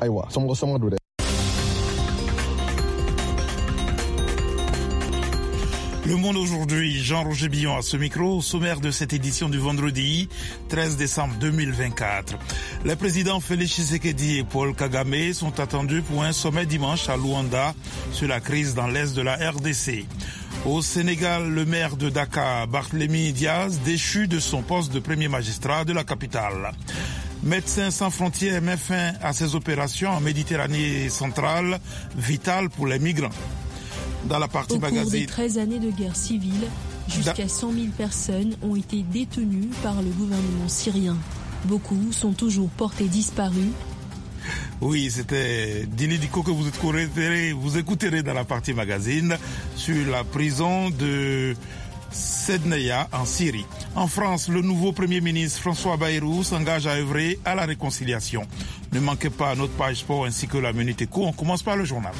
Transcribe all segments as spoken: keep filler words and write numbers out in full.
Le Monde aujourd'hui, Jean-Roger Billon à ce micro, au sommaire de cette édition du vendredi treize décembre deux mille vingt-quatre. Les présidents Félix Tshisekedi et Paul Kagame sont attendus pour un sommet dimanche à Luanda sur la crise dans l'est de la R D C. Au Sénégal, le maire de Dakar, Barthélémy Diaz, déchu de son poste de premier magistrat de la capitale. Médecins sans frontières met fin à ses opérations en Méditerranée centrale, vitale pour les migrants. Dans la partie Au magazine. cours des treize années de guerre civile, jusqu'à cent mille personnes ont été détenues par le gouvernement syrien. Beaucoup sont toujours portés disparus. Oui, c'était Dili Diko que vous écouterez, vous écouterez dans la partie magazine sur la prison de Sedneia en Syrie. En France, le nouveau Premier ministre François Bayrou s'engage à œuvrer à la réconciliation. Ne manquez pas notre page sport ainsi que la Minute Éco. On commence par le journal.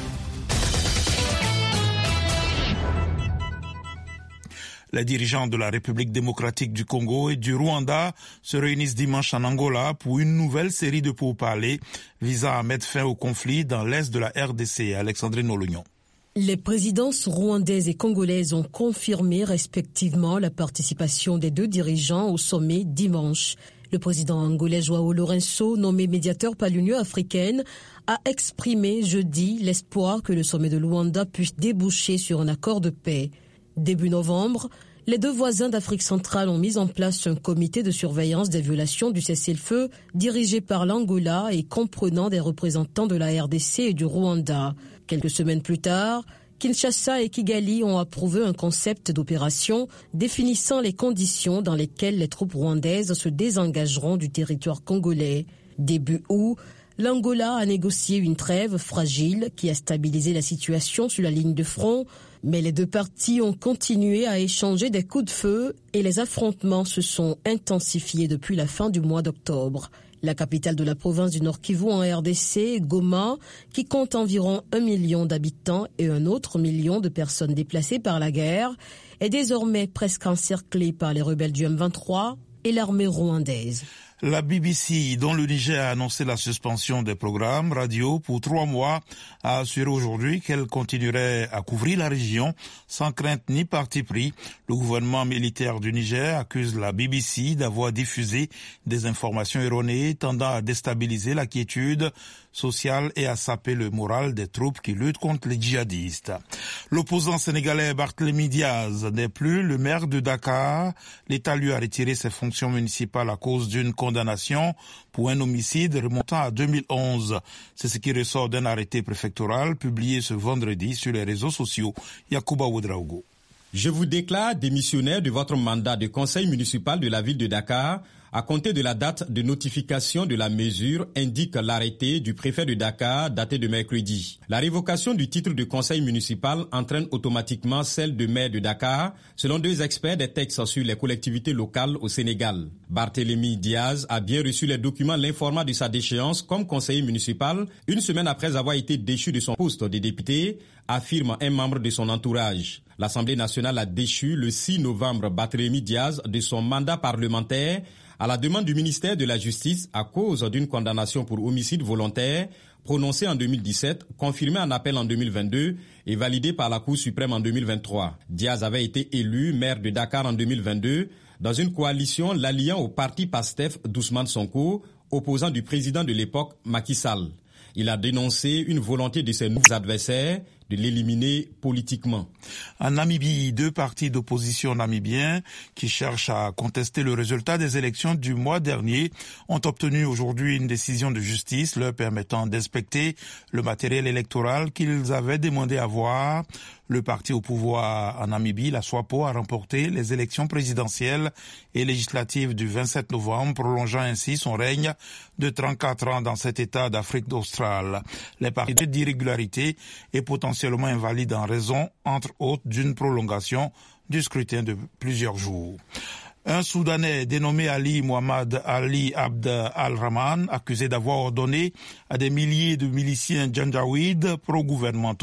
Les dirigeants de la République démocratique du Congo et du Rwanda se réunissent dimanche en Angola pour une nouvelle série de pourparlers visant à mettre fin au conflit dans l'est de la R D C. Alexandrine Olognon. Les présidences rwandaises et congolaises ont confirmé respectivement la participation des deux dirigeants au sommet dimanche. Le président angolais João Lourenço, nommé médiateur par l'Union africaine, a exprimé jeudi l'espoir que le sommet de Luanda puisse déboucher sur un accord de paix. Début novembre, les deux voisins d'Afrique centrale ont mis en place un comité de surveillance des violations du cessez-le-feu dirigé par l'Angola et comprenant des représentants de la R D C et du Rwanda. Quelques semaines plus tard, Kinshasa et Kigali ont approuvé un concept d'opération définissant les conditions dans lesquelles les troupes rwandaises se désengageront du territoire congolais. Début août, l'Angola a négocié une trêve fragile qui a stabilisé la situation sur la ligne de front, mais les deux parties ont continué à échanger des coups de feu et les affrontements se sont intensifiés depuis la fin du mois d'octobre. La capitale de la province du Nord Kivu en R D C, Goma, qui compte environ un million d'habitants et un autre million de personnes déplacées par la guerre, est désormais presque encerclée par les rebelles du M vingt-trois et l'armée rwandaise. La B B C, dont le Niger a annoncé la suspension des programmes radio pour trois mois, a assuré aujourd'hui qu'elle continuerait à couvrir la région sans crainte ni parti pris. Le gouvernement militaire du Niger accuse la B B C d'avoir diffusé des informations erronées tendant à déstabiliser la quiétude sociale et à saper le moral des troupes qui luttent contre les djihadistes. L'opposant sénégalais Barthélémy Diaz n'est plus le maire de Dakar. L'État lui a retiré ses fonctions municipales à cause d'une condamnation pour un homicide remontant à deux mille onze. C'est ce qui ressort d'un arrêté préfectoral publié ce vendredi sur les réseaux sociaux. Yacouba Ouedraogo. Je vous déclare démissionnaire de votre mandat de conseil municipal de la ville de Dakar à compter de la date de notification de la mesure, indique l'arrêté du préfet de Dakar daté de mercredi. La révocation du titre de conseil municipal entraîne automatiquement celle de maire de Dakar, selon deux experts des textes sur les collectivités locales au Sénégal. Barthélémy Diaz a bien reçu les documents l'informant de sa déchéance comme conseiller municipal une semaine après avoir été déchu de son poste de député, affirme un membre de son entourage. L'Assemblée nationale a déchu le six novembre Barthélémy Diaz de son mandat parlementaire à la demande du ministère de la Justice à cause d'une condamnation pour homicide volontaire prononcée en deux mille dix-sept, confirmée en appel en deux mille vingt-deux et validée par la Cour suprême en deux mille vingt-trois. Diaz avait été élu maire de Dakar en deux mille vingt-deux dans une coalition l'alliant au parti PASTEF d'Ousmane Sonko, opposant du président de l'époque Macky Sall. Il a dénoncé une volonté de ses nouveaux adversaires de l'éliminer politiquement. En Namibie, deux partis d'opposition namibiens qui cherchent à contester le résultat des élections du mois dernier ont obtenu aujourd'hui une décision de justice leur permettant d'inspecter le matériel électoral qu'ils avaient demandé à voir. Le parti au pouvoir en Namibie, la SWAPO, a remporté les élections présidentielles et législatives du vingt-sept novembre, prolongeant ainsi son règne de trente-quatre ans dans cet État d'Afrique australe. Les partis d'irrégularité est potentiellement invalide en raison, entre autres, d'une prolongation du scrutin de plusieurs jours. Un Soudanais dénommé Ali Mohamed Ali Abd al-Rahman, accusé d'avoir ordonné à des milliers de miliciens janjaouides pro-gouvernementaux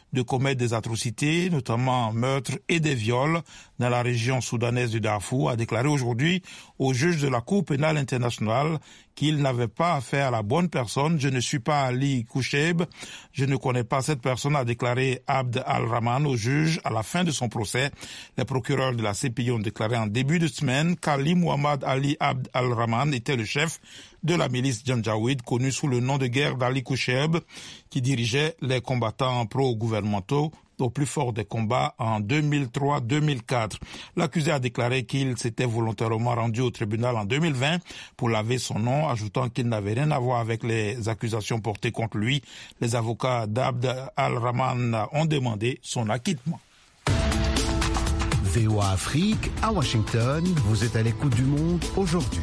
de commettre des atrocités, notamment meurtres et des viols dans la région soudanaise du Darfour, a déclaré aujourd'hui au juge de la Cour pénale internationale qu'il n'avait pas affaire à la bonne personne. « Je ne suis pas Ali Koucheib, je ne connais pas cette personne », a déclaré Abd al-Rahman au juge à la fin de son procès. Les procureurs de la C P I ont déclaré en début de semaine qu'Ali Mohamed Ali Abd al-Rahman était le chef de la milice Janjaweed, connue sous le nom de guerre d'Ali Koucheib, qui dirigeait les combattants pro-gouvernementaux au plus fort des combats en deux mille trois deux mille quatre. L'accusé a déclaré qu'il s'était volontairement rendu au tribunal en deux mille vingt pour laver son nom, ajoutant qu'il n'avait rien à voir avec les accusations portées contre lui. Les avocats d'Abd al-Rahman ont demandé son acquittement. V O A Afrique, à Washington, vous êtes à l'écoute du monde aujourd'hui.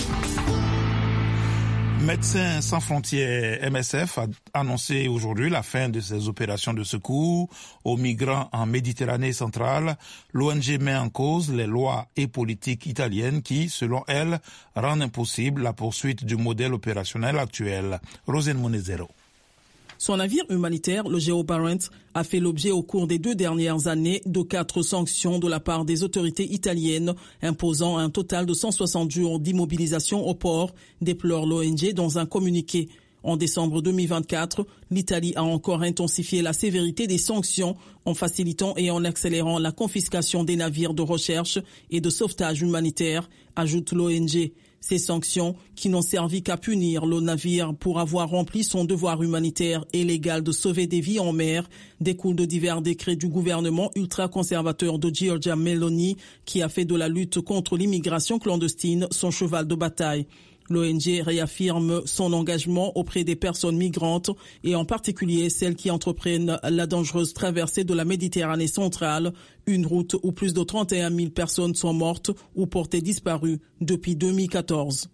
Médecins sans frontières M S F a annoncé aujourd'hui la fin de ses opérations de secours aux migrants en Méditerranée centrale. L'O N G met en cause les lois et politiques italiennes qui, selon elle, rendent impossible la poursuite du modèle opérationnel actuel. Rosine Monezero. Son navire humanitaire, le Geo Barents, a fait l'objet au cours des deux dernières années de quatre sanctions de la part des autorités italiennes, imposant un total de cent soixante jours d'immobilisation au port, déplore l'O N G dans un communiqué. En décembre deux mille vingt-quatre, l'Italie a encore intensifié la sévérité des sanctions en facilitant et en accélérant la confiscation des navires de recherche et de sauvetage humanitaire, ajoute l'O N G. Ces sanctions, qui n'ont servi qu'à punir le navire pour avoir rempli son devoir humanitaire et légal de sauver des vies en mer, découlent de divers décrets du gouvernement ultra-conservateur de Giorgia Meloni, qui a fait de la lutte contre l'immigration clandestine son cheval de bataille. L'O N G réaffirme son engagement auprès des personnes migrantes et en particulier celles qui entreprennent la dangereuse traversée de la Méditerranée centrale, une route où plus de trente et un mille personnes sont mortes ou portées disparues depuis deux mille quatorze.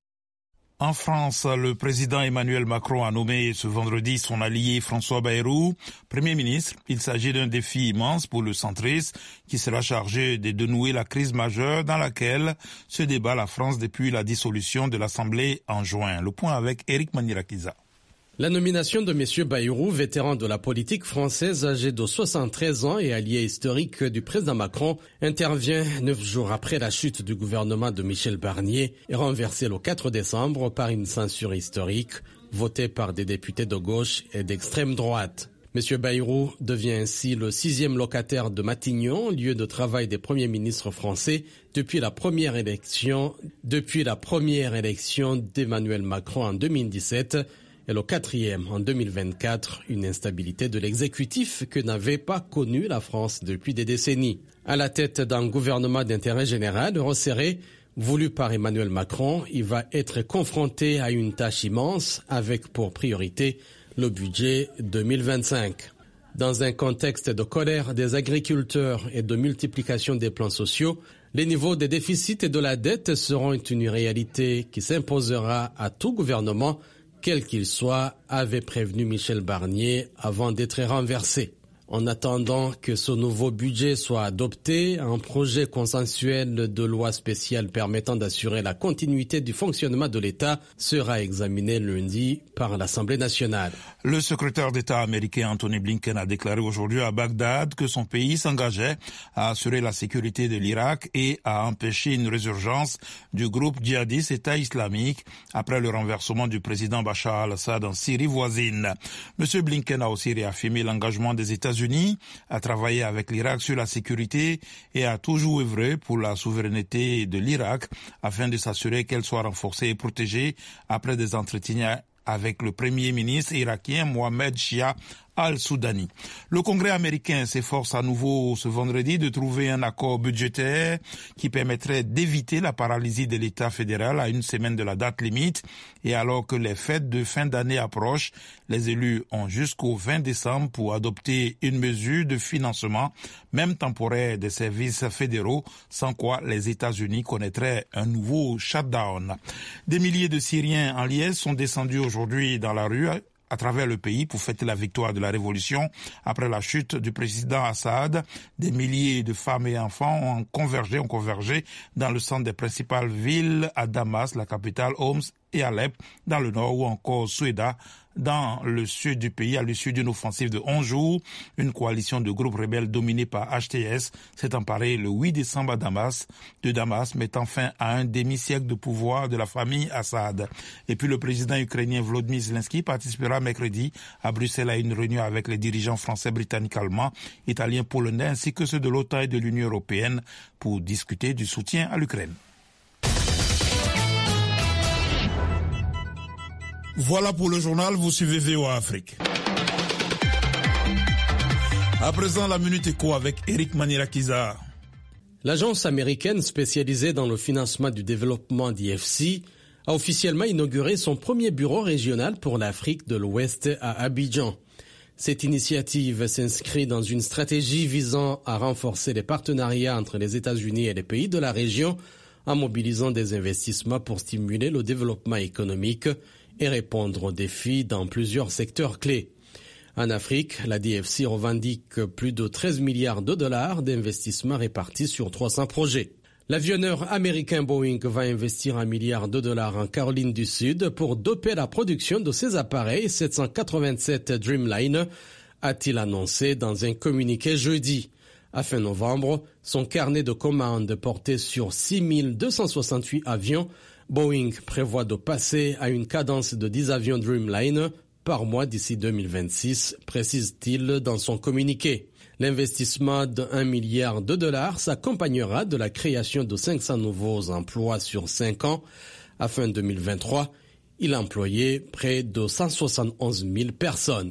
En France, le président Emmanuel Macron a nommé ce vendredi son allié François Bayrou Premier ministre. Il s'agit d'un défi immense pour le centriste qui sera chargé de dénouer la crise majeure dans laquelle se débat la France depuis la dissolution de l'Assemblée en juin. Le point avec Éric Manirakiza. La nomination de M. Bayrou, vétéran de la politique française, âgé de soixante-treize ans et allié historique du président Macron, intervient neuf jours après la chute du gouvernement de Michel Barnier et renversé le quatre décembre par une censure historique votée par des députés de gauche et d'extrême droite. M. Bayrou devient ainsi le sixième locataire de Matignon, lieu de travail des premiers ministres français, depuis la première élection, depuis la première élection d'Emmanuel Macron en deux mille dix-sept, et le quatrième en deux mille vingt-quatre, une instabilité de l'exécutif que n'avait pas connue la France depuis des décennies. À la tête d'un gouvernement d'intérêt général resserré, voulu par Emmanuel Macron, il va être confronté à une tâche immense avec pour priorité le budget deux mille vingt-cinq. Dans un contexte de colère des agriculteurs et de multiplication des plans sociaux, les niveaux des déficits et de la dette seront une réalité qui s'imposera à tout gouvernement, quel qu'il soit, avait prévenu Michel Barnier avant d'être renversé. En attendant que ce nouveau budget soit adopté, un projet consensuel de loi spéciale permettant d'assurer la continuité du fonctionnement de l'État sera examiné lundi par l'Assemblée nationale. Le secrétaire d'État américain Anthony Blinken a déclaré aujourd'hui à Bagdad que son pays s'engageait à assurer la sécurité de l'Irak et à empêcher une résurgence du groupe djihadiste État islamique après le renversement du président Bachar al-Assad en Syrie voisine. M. Blinken a aussi réaffirmé l'engagement des États-Unis à travailler avec l'Irak sur la sécurité et a toujours œuvré pour la souveraineté de l'Irak afin de s'assurer qu'elle soit renforcée et protégée après des entretiens avec le premier ministre irakien Mohamed Shia al-Soudani. Le Congrès américain s'efforce à nouveau ce vendredi de trouver un accord budgétaire qui permettrait d'éviter la paralysie de l'État fédéral à une semaine de la date limite. Et alors que les fêtes de fin d'année approchent, les élus ont jusqu'au vingt décembre pour adopter une mesure de financement, même temporaire, des services fédéraux, sans quoi les États-Unis connaîtraient un nouveau shutdown. Des milliers de Syriens en liesse sont descendus aujourd'hui dans la rue à travers le pays pour fêter la victoire de la révolution après la chute du président Assad. Des milliers de femmes et enfants ont convergé, ont convergé dans le centre des principales villes à Damas, la capitale, Homs et Alep, dans le nord, ou encore Soueda, dans le sud du pays à l'issue d'une offensive de onze jours. Une coalition de groupes rebelles dominée par H T S s'est emparée le huit décembre à Damas, de Damas, mettant fin à un demi-siècle de pouvoir de la famille Assad. Et puis le président ukrainien Volodymyr Zelensky participera mercredi à Bruxelles à une réunion avec les dirigeants français, britanniques, allemands, italiens, polonais ainsi que ceux de l'OTAN et de l'Union européenne pour discuter du soutien à l'Ukraine. Voilà pour le journal, vous suivez V O A Afrique. À présent, la Minute Éco avec Eric Manirakiza. L'agence américaine spécialisée dans le financement du développement D F C a officiellement inauguré son premier bureau régional pour l'Afrique de l'Ouest à Abidjan. Cette initiative s'inscrit dans une stratégie visant à renforcer les partenariats entre les États-Unis et les pays de la région en mobilisant des investissements pour stimuler le développement économique et répondre aux défis dans plusieurs secteurs clés. En Afrique, la D F C revendique plus de treize milliards de dollars d'investissements répartis sur trois cents projets. L'avionneur américain Boeing va investir un milliard de dollars en Caroline du Sud pour doper la production de ses appareils sept cent quatre-vingt-sept Dreamliner, a-t-il annoncé dans un communiqué jeudi. À fin novembre, son carnet de commandes portait sur six mille deux cent soixante-huit avions. Boeing prévoit de passer à une cadence de dix avions Dreamliner par mois d'ici deux mille vingt-six, précise-t-il dans son communiqué. L'investissement de un milliard de dollars s'accompagnera de la création de cinq cents nouveaux emplois sur cinq ans. À fin deux mille vingt-trois, il employait près de cent soixante et onze mille personnes.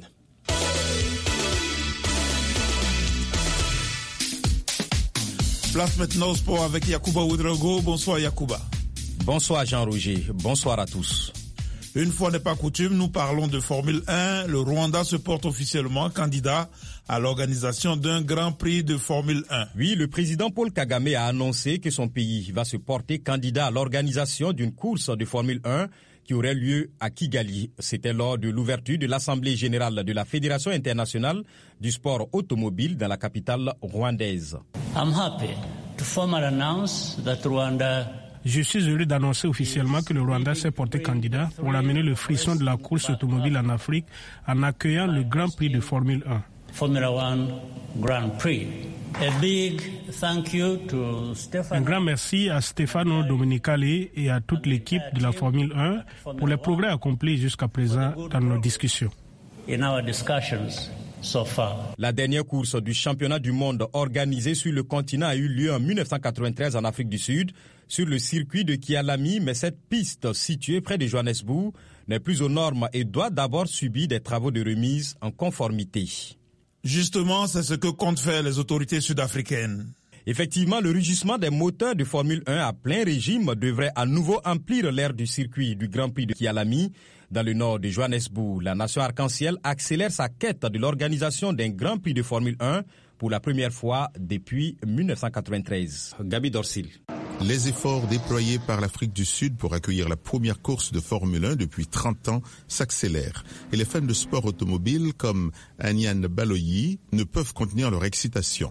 Place maintenant au sport avec Yacouba Ouedraogo. Bonsoir Yacouba. Bonsoir Jean-Roger, bonsoir à tous. Une fois n'est pas coutume, nous parlons de Formule un. Le Rwanda se porte officiellement candidat à l'organisation d'un Grand Prix de Formule un. Oui, le président Paul Kagame a annoncé que son pays va se porter candidat à l'organisation d'une course de Formule un qui aurait lieu à Kigali. C'était lors de l'ouverture de l'Assemblée générale de la Fédération internationale du sport automobile dans la capitale rwandaise. I'm happy to formally announce that Rwanda Je suis heureux d'annoncer officiellement que le Rwanda s'est porté candidat pour amener le frisson de la course automobile en Afrique en accueillant le Grand Prix de Formule un. Formula One Grand Prix. A big thank you to Stefano. Un grand merci à Stefano Domenicali et à toute l'équipe de la Formule un pour les progrès accomplis jusqu'à présent dans nos discussions. In our discussions so far. La dernière course du championnat du monde organisée sur le continent a eu lieu en mille neuf cent quatre-vingt-treize en Afrique du Sud, sur le circuit de Kialami, mais cette piste située près de Johannesburg n'est plus aux normes et doit d'abord subir des travaux de remise en conformité. Justement, c'est ce que comptent faire les autorités sud-africaines. Effectivement, le rugissement des moteurs de Formule un à plein régime devrait à nouveau emplir l'aire du circuit du Grand Prix de Kialami. Dans le nord de Johannesburg, la nation arc-en-ciel accélère sa quête de l'organisation d'un Grand Prix de Formule un pour la première fois depuis mille neuf cent quatre-vingt-treize. Gabi Dorsil. Les efforts déployés par l'Afrique du Sud pour accueillir la première course de Formule un depuis trente ans s'accélèrent. Et les fans de sport automobile comme Anyan Baloyi ne peuvent contenir leur excitation.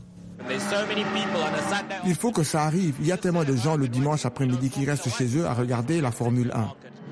Il faut que ça arrive. Il y a tellement de gens le dimanche après-midi qui restent chez eux à regarder la Formule un.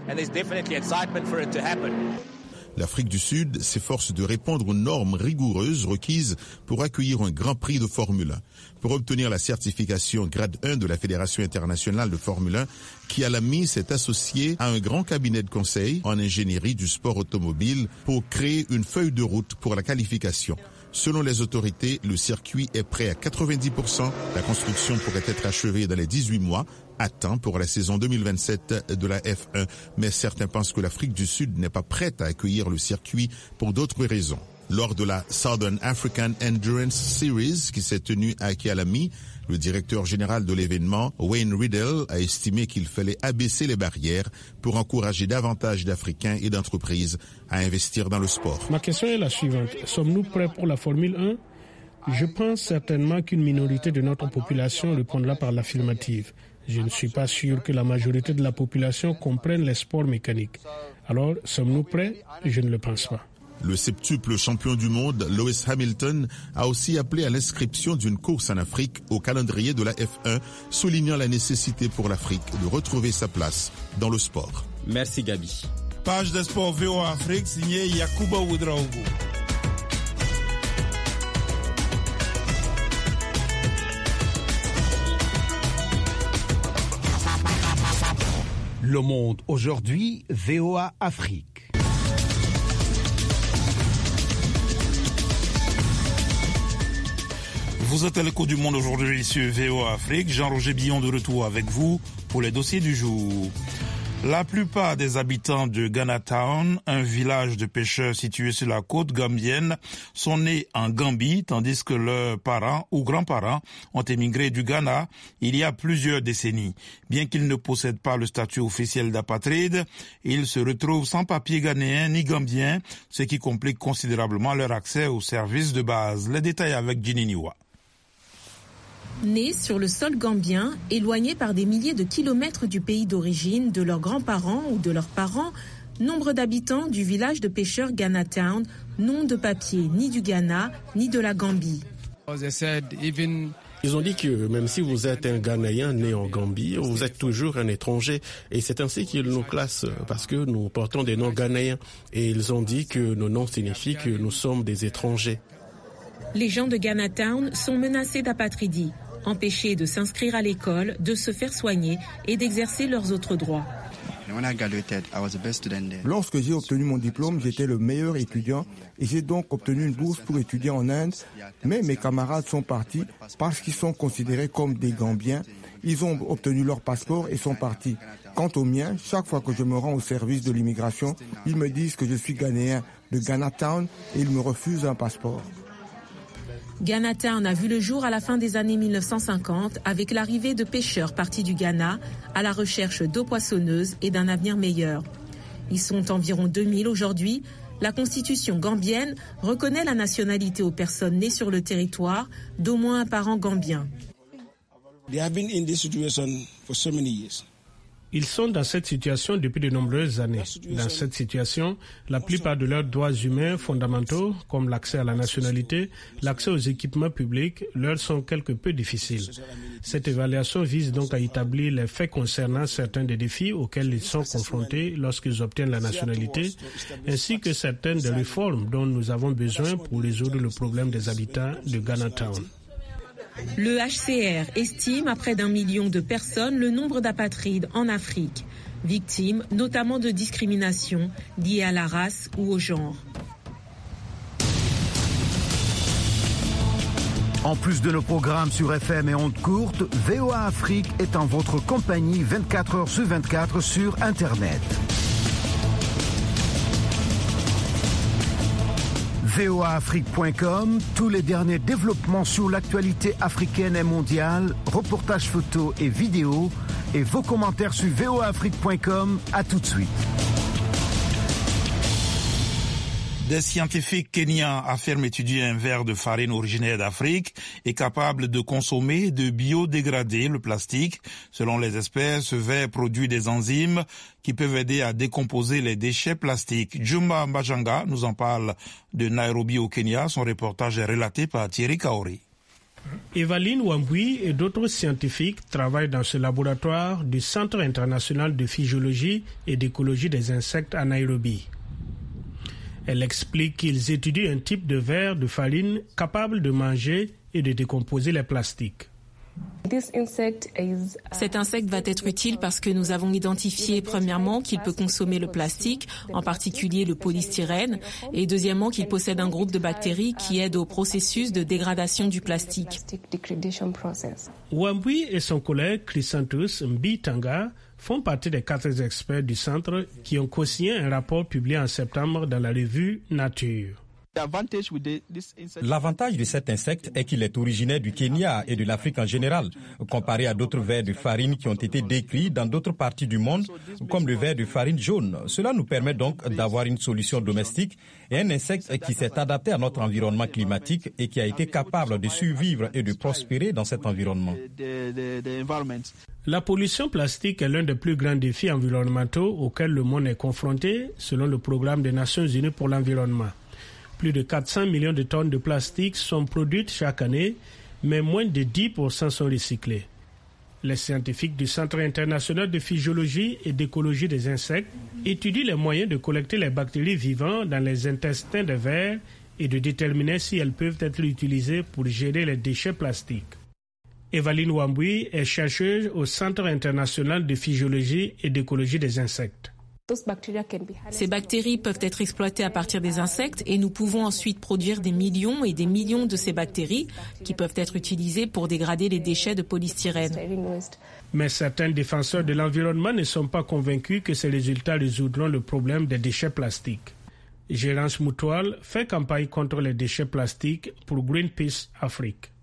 L'Afrique du Sud s'efforce de répondre aux normes rigoureuses requises pour accueillir un Grand Prix de Formule un. Pour obtenir la certification grade un de la Fédération internationale de Formule un, Kialami s'est associé à un grand cabinet de conseil en ingénierie du sport automobile pour créer une feuille de route pour la qualification. Selon les autorités, le circuit est prêt à quatre-vingt-dix pour cent. La construction pourrait être achevée dans les dix-huit mois, à temps pour la saison deux mille vingt-sept de la F un. Mais certains pensent que l'Afrique du Sud n'est pas prête à accueillir le circuit pour d'autres raisons. Lors de la Southern African Endurance Series qui s'est tenue à Kialami, le directeur général de l'événement, Wayne Riddle, a estimé qu'il fallait abaisser les barrières pour encourager davantage d'Africains et d'entreprises à investir dans le sport. Ma question est la suivante. Sommes-nous prêts pour la Formule un ? Je pense certainement qu'une minorité de notre population répondra par l'affirmative. Je ne suis pas sûr que la majorité de la population comprenne les sports mécaniques. Alors, sommes-nous prêts ? Je ne le pense pas. Le septuple champion du monde, Lewis Hamilton, a aussi appelé à l'inscription d'une course en Afrique au calendrier de la F un, soulignant la nécessité pour l'Afrique de retrouver sa place dans le sport. Merci Gabi. Page des sports V O A Afrique, signé Yacouba Ouedraogo. Le Monde aujourd'hui, V O A Afrique. Vous êtes à l'écho du Monde aujourd'hui sur V O A Afrique. Jean-Roger Billon de retour avec vous pour les dossiers du jour. La plupart des habitants de Ghana Town, un village de pêcheurs situé sur la côte gambienne, sont nés en Gambie, tandis que leurs parents ou grands-parents ont émigré du Ghana il y a plusieurs décennies. Bien qu'ils ne possèdent pas le statut officiel d'apatride, ils se retrouvent sans papier ghanéen ni gambien, ce qui complique considérablement leur accès aux services de base. Les détails avec Ginny Niwa. Nés sur le sol gambien, éloignés par des milliers de kilomètres du pays d'origine de leurs grands-parents ou de leurs parents, nombre d'habitants du village de pêcheurs Ghana Town n'ont de papier ni du Ghana ni de la Gambie. Ils ont dit que même si vous êtes un Ghanéen né en Gambie, vous êtes toujours un étranger. Et c'est ainsi qu'ils nous classent parce que nous portons des noms ghanéens. Et ils ont dit que nos noms signifient que nous sommes des étrangers. Les gens de Ghana Town sont menacés d'apatridie, empêchés de s'inscrire à l'école, de se faire soigner et d'exercer leurs autres droits. Lorsque j'ai obtenu mon diplôme, j'étais le meilleur étudiant et j'ai donc obtenu une bourse pour étudier en Inde. Mais mes camarades sont partis parce qu'ils sont considérés comme des Gambiens. Ils ont obtenu leur passeport et sont partis. Quant aux miens, chaque fois que je me rends au service de l'immigration, ils me disent que je suis Ghanéen de Ghana Town et ils me refusent un passeport. Ghana Town a vu le jour à la fin des années mille neuf cent cinquante avec l'arrivée de pêcheurs partis du Ghana à la recherche d'eau poissonneuse et d'un avenir meilleur. Ils sont environ deux mille aujourd'hui. La constitution gambienne reconnaît la nationalité aux personnes nées sur le territoire d'au moins un parent gambien. Ils sont dans cette situation depuis de nombreuses années. Dans cette situation, la plupart de leurs droits humains fondamentaux, comme l'accès à la nationalité, l'accès aux équipements publics, leur sont quelque peu difficiles. Cette évaluation vise donc à établir les faits concernant certains des défis auxquels ils sont confrontés lorsqu'ils obtiennent la nationalité, ainsi que certaines des réformes dont nous avons besoin pour résoudre le problème des habitants de Ghana Town. Le H C R estime à près d'un million de personnes le nombre d'apatrides en Afrique, victimes notamment de discrimination liées à la race ou au genre. En plus de nos programmes sur F M et ondes courtes, V O A Afrique est en votre compagnie vingt-quatre heures sur vingt-quatre sur Internet. V O A Afrique point com, tous les derniers développements sur l'actualité africaine et mondiale, reportages photos et vidéos, et vos commentaires sur V O A Afrique point com. À tout de suite. Des scientifiques kenyans affirment étudier un verre de farine originaire d'Afrique est capable de consommer et de biodégrader le plastique. Selon les experts, ce verre produit des enzymes qui peuvent aider à décomposer les déchets plastiques. Juma Mbajanga nous en parle de Nairobi au Kenya. Son reportage est relaté par Thierry Kaori. Evaline Wambui et d'autres scientifiques travaillent dans ce laboratoire du Centre international de physiologie et d'écologie des insectes à Nairobi. Elle explique qu'ils étudient un type de verre de farine capable de manger et de décomposer les plastiques. Cet insecte va être utile parce que nous avons identifié premièrement qu'il peut consommer le plastique, en particulier le polystyrène, et deuxièmement qu'il possède un groupe de bactéries qui aident au processus de dégradation du plastique. Wambui et son collègue Chrysanthus Mbitanga font partie des quatre experts du centre qui ont co-signé un rapport publié en septembre dans la revue Nature. L'avantage de cet insecte est qu'il est originaire du Kenya et de l'Afrique en général, comparé à d'autres vers de farine qui ont été décrits dans d'autres parties du monde, comme le ver de farine jaune. Cela nous permet donc d'avoir une solution domestique et un insecte qui s'est adapté à notre environnement climatique et qui a été capable de survivre et de prospérer dans cet environnement. La pollution plastique est l'un des plus grands défis environnementaux auxquels le monde est confronté, selon le Programme des Nations Unies pour l'environnement. Plus de quatre cents millions de tonnes de plastique sont produites chaque année, mais moins de dix pour cent sont recyclés. Les scientifiques du Centre international de physiologie et d'écologie des insectes étudient les moyens de collecter les bactéries vivantes dans les intestins des vers et de déterminer si elles peuvent être utilisées pour gérer les déchets plastiques. Evaline Wambui est chercheuse au Centre international de physiologie et d'écologie des insectes. Ces bactéries peuvent être exploitées à partir des insectes et nous pouvons ensuite produire des millions et des millions de ces bactéries qui peuvent être utilisées pour dégrader les déchets de polystyrène. Mais certains défenseurs de l'environnement ne sont pas convaincus que ces résultats résoudront le problème des déchets plastiques. Gérance Moutoal fait campagne contre les déchets plastiques pour Greenpeace Afrique.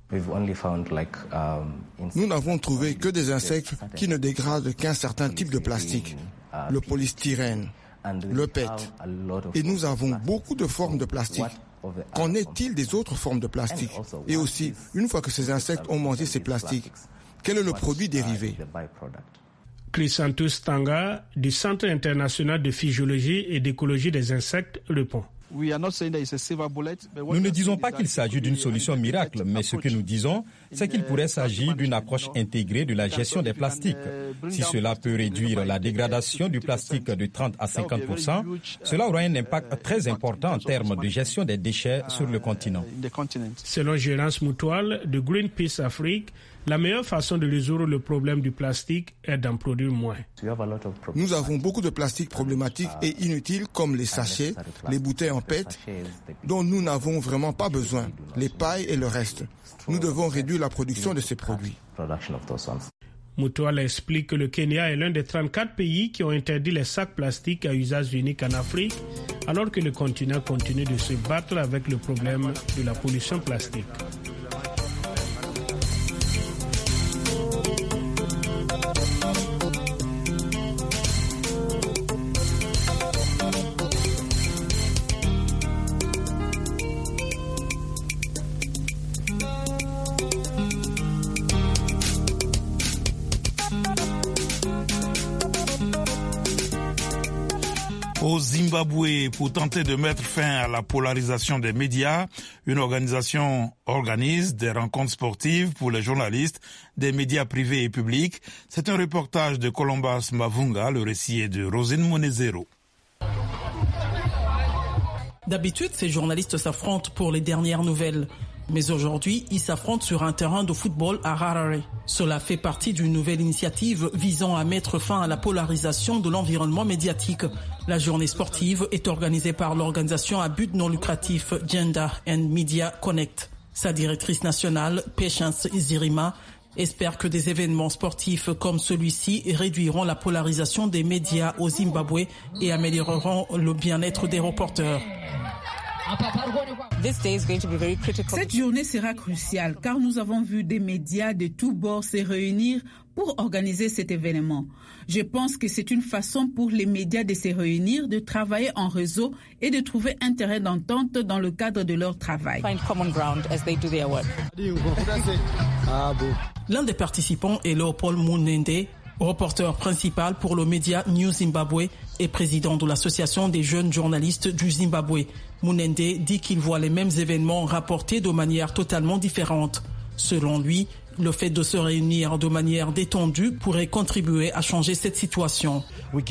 Nous n'avons trouvé que des insectes qui ne dégradent qu'un certain type de plastique, le polystyrène, le P E T. Et nous avons beaucoup de formes de plastique. Qu'en est-il des autres formes de plastique? Et aussi, une fois que ces insectes ont mangé ces plastiques, quel est le produit dérivé? Chrysanthus Tanga, du Centre international de physiologie et d'écologie des insectes, répond. Nous ne disons pas qu'il s'agit d'une solution miracle, mais ce que nous disons, c'est qu'il pourrait s'agir d'une approche intégrée de la gestion des plastiques. Si cela peut réduire la dégradation du plastique de trente à cinquante pour cent, cela aura un impact très important en termes de gestion des déchets sur le continent. Selon Gérance Moutoal de Greenpeace Afrique, la meilleure façon de résoudre le problème du plastique est d'en produire moins. Nous avons beaucoup de plastiques problématiques et inutiles comme les sachets, les bouteilles en P E T, dont nous n'avons vraiment pas besoin, les pailles et le reste. Nous devons réduire la production de ces produits. Moutoal explique que le Kenya est l'un des trente-quatre pays qui ont interdit les sacs plastiques à usage unique en Afrique, alors que le continent continue de se battre avec le problème de la pollution plastique. Au Zimbabwe, pour tenter de mettre fin à la polarisation des médias, une organisation organise des rencontres sportives pour les journalistes des médias privés et publics. C'est un reportage de Columbus Mavunga, le récit est de Rosine Monezero. D'habitude, ces journalistes s'affrontent pour les dernières nouvelles. Mais aujourd'hui, ils s'affrontent sur un terrain de football à Harare. Cela fait partie d'une nouvelle initiative visant à mettre fin à la polarisation de l'environnement médiatique. La journée sportive est organisée par l'organisation à but non lucratif Gender and Media Connect. Sa directrice nationale, Patience Izirima, espère que des événements sportifs comme celui-ci réduiront la polarisation des médias au Zimbabwe et amélioreront le bien-être des reporters. Cette journée sera cruciale car nous avons vu des médias de tous bords se réunir pour organiser cet événement. Je pense que c'est une façon pour les médias de se réunir, de travailler en réseau et de trouver un terrain d'entente dans le cadre de leur travail. L'un des participants est Léopold Munende, reporter principal pour le média New Zimbabwe et président de l'association des jeunes journalistes du Zimbabwe. Munende dit qu'il voit les mêmes événements rapportés de manière totalement différente. Selon lui, le fait de se réunir de manière détendue pourrait contribuer à changer cette situation.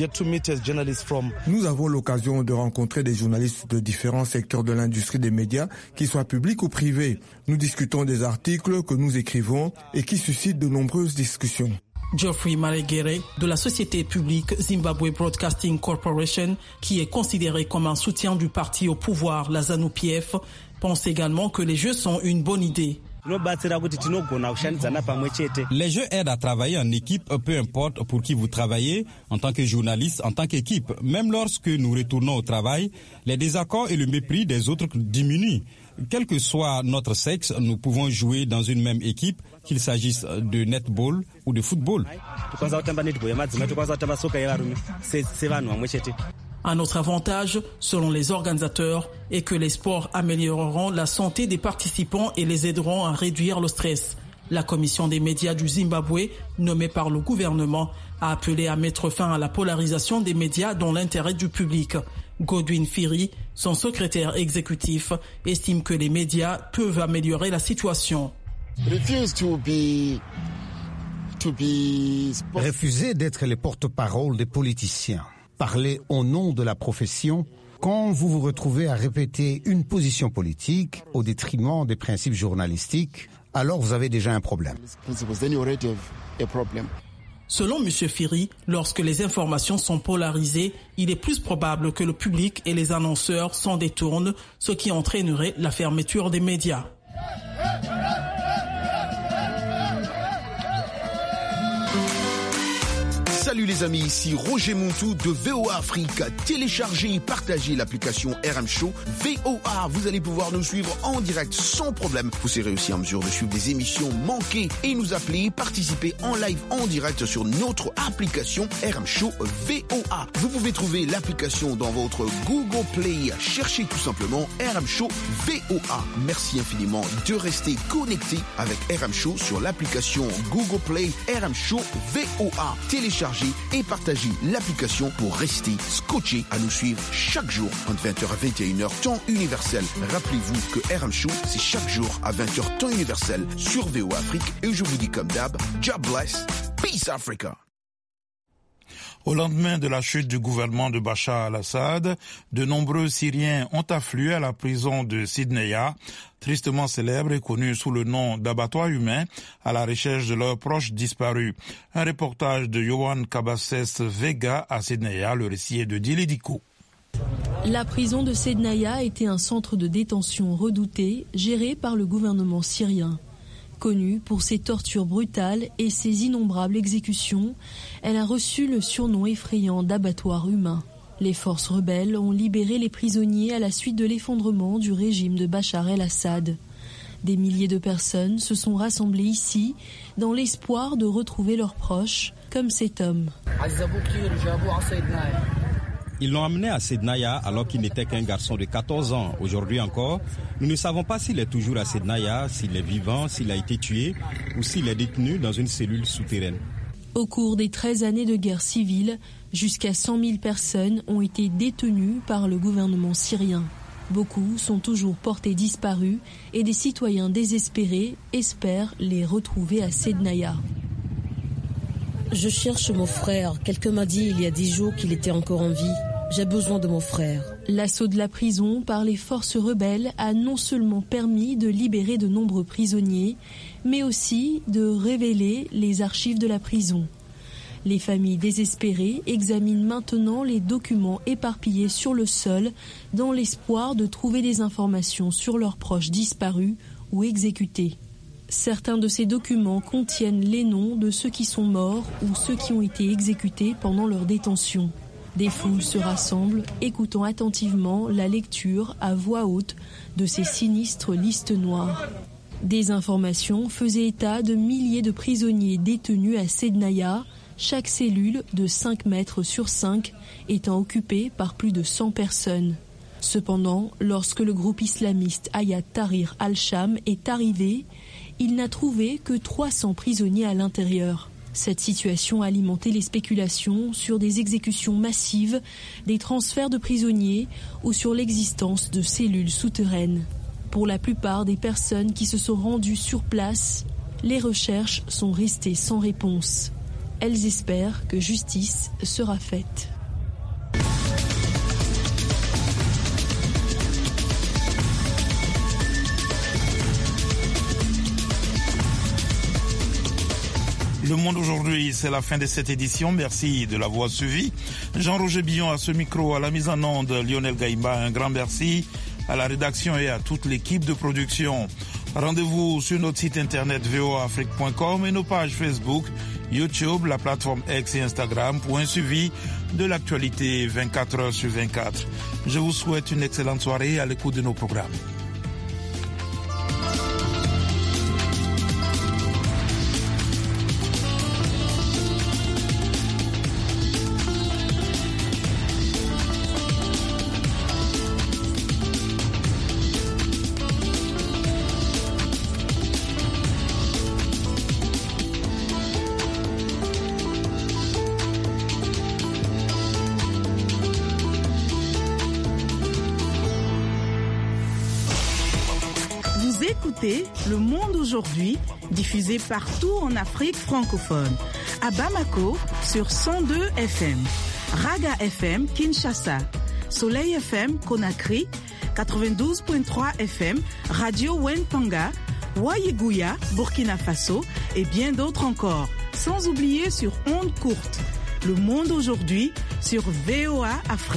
Nous avons l'occasion de rencontrer des journalistes de différents secteurs de l'industrie des médias, qu'ils soient publics ou privés. Nous discutons des articles que nous écrivons et qui suscitent de nombreuses discussions. Geoffrey Maregere de la société publique Zimbabwe Broadcasting Corporation, qui est considéré comme un soutien du parti au pouvoir, la ZANU-P F, pense également que les jeux sont une bonne idée. Les jeux aident à travailler en équipe, peu importe pour qui vous travaillez, en tant que journaliste, en tant qu'équipe. Même lorsque nous retournons au travail, les désaccords et le mépris des autres diminuent. Quel que soit notre sexe, nous pouvons jouer dans une même équipe, qu'il s'agisse de netball ou de football. Un autre avantage, selon les organisateurs, est que les sports amélioreront la santé des participants et les aideront à réduire le stress. La commission des médias du Zimbabwe, nommée par le gouvernement, a appelé à mettre fin à la polarisation des médias dans l'intérêt du public. Godwin Firi, son secrétaire exécutif, estime que les médias peuvent améliorer la situation. Refuser d'être les porte-parole des politiciens, parler au nom de la profession, quand vous vous retrouvez à répéter une position politique au détriment des principes journalistiques, alors vous avez déjà un problème. Selon M. Firi, lorsque les informations sont polarisées, il est plus probable que le public et les annonceurs s'en détournent, ce qui entraînerait la fermeture des médias. Salut les amis, ici Roger Montou de V O A Afrique. Téléchargez et partagez l'application R M Show V O A. Vous allez pouvoir nous suivre en direct sans problème. Vous serez aussi en mesure de suivre des émissions manquées et nous appeler, participer en live en direct sur notre application R M Show V O A. Vous pouvez trouver l'application dans votre Google Play. Cherchez tout simplement R M Show V O A. Merci infiniment de rester connecté avec R M Show sur l'application Google Play R M Show V O A. Téléchargez et partagez l'application pour rester scotché à nous suivre chaque jour entre vingt heures à vingt et une heures temps universel. Rappelez-vous que R M Show, c'est chaque jour à vingt heures temps universel sur V O A Afrique et je vous dis comme d'hab, God bless, peace Africa. Au lendemain de la chute du gouvernement de Bachar al-Assad, de nombreux Syriens ont afflué à la prison de Sidneya, tristement célèbre et connue sous le nom d'abattoir humain, à la recherche de leurs proches disparus. Un reportage de Yohan Cabasses Vega à Sidneya, le récit est de Dili Diko. La prison de Sidneya était un centre de détention redouté, géré par le gouvernement syrien. Connue pour ses tortures brutales et ses innombrables exécutions, elle a reçu le surnom effrayant d'abattoir humain. Les forces rebelles ont libéré les prisonniers à la suite de l'effondrement du régime de Bachar el-Assad. Des milliers de personnes se sont rassemblées ici dans l'espoir de retrouver leurs proches, comme cet homme. Ils l'ont amené à Sednaya alors qu'il n'était qu'un garçon de quatorze ans. Aujourd'hui encore, nous ne savons pas s'il est toujours à Sednaya, s'il est vivant, s'il a été tué ou s'il est détenu dans une cellule souterraine. Au cours des treize années de guerre civile, jusqu'à cent mille personnes ont été détenues par le gouvernement syrien. Beaucoup sont toujours portés disparus et des citoyens désespérés espèrent les retrouver à Sednaya. Je cherche mon frère. Quelqu'un m'a dit il y a dix jours qu'il était encore en vie. J'ai besoin de mon frère. L'assaut de la prison par les forces rebelles a non seulement permis de libérer de nombreux prisonniers, mais aussi de révéler les archives de la prison. Les familles désespérées examinent maintenant les documents éparpillés sur le sol dans l'espoir de trouver des informations sur leurs proches disparus ou exécutés. Certains de ces documents contiennent les noms de ceux qui sont morts ou ceux qui ont été exécutés pendant leur détention. Des foules se rassemblent, écoutant attentivement la lecture à voix haute de ces sinistres listes noires. Des informations faisaient état de milliers de prisonniers détenus à Sednaya, chaque cellule de cinq mètres sur cinq étant occupée par plus de cent personnes. Cependant, lorsque le groupe islamiste Hayat Tahrir al-Sham est arrivé, il n'a trouvé que trois cents prisonniers à l'intérieur. Cette situation a alimenté les spéculations sur des exécutions massives, des transferts de prisonniers ou sur l'existence de cellules souterraines. Pour la plupart des personnes qui se sont rendues sur place, les recherches sont restées sans réponse. Elles espèrent que justice sera faite. Le Monde aujourd'hui, c'est la fin de cette édition. Merci de l'avoir suivi. Jean-Roger Billon à ce micro, à la mise en onde, Lionel Gaïmba, un grand merci à la rédaction et à toute l'équipe de production. Rendez-vous sur notre site internet v o a afrique point com et nos pages Facebook, YouTube, la plateforme X et Instagram pour un suivi de l'actualité vingt-quatre heures sur vingt-quatre. Je vous souhaite une excellente soirée à l'écoute de nos programmes. écoutez Le Monde aujourd'hui, diffusé partout en Afrique francophone. À Bamako, sur cent deux F M. Raga F M, Kinshasa. Soleil F M, Conakry. quatre-vingt-douze virgule trois F M. Radio Wentanga. Wayeguya, Burkina Faso. Et bien d'autres encore. Sans oublier sur ondes courtes. Le Monde aujourd'hui sur V O A Afrique.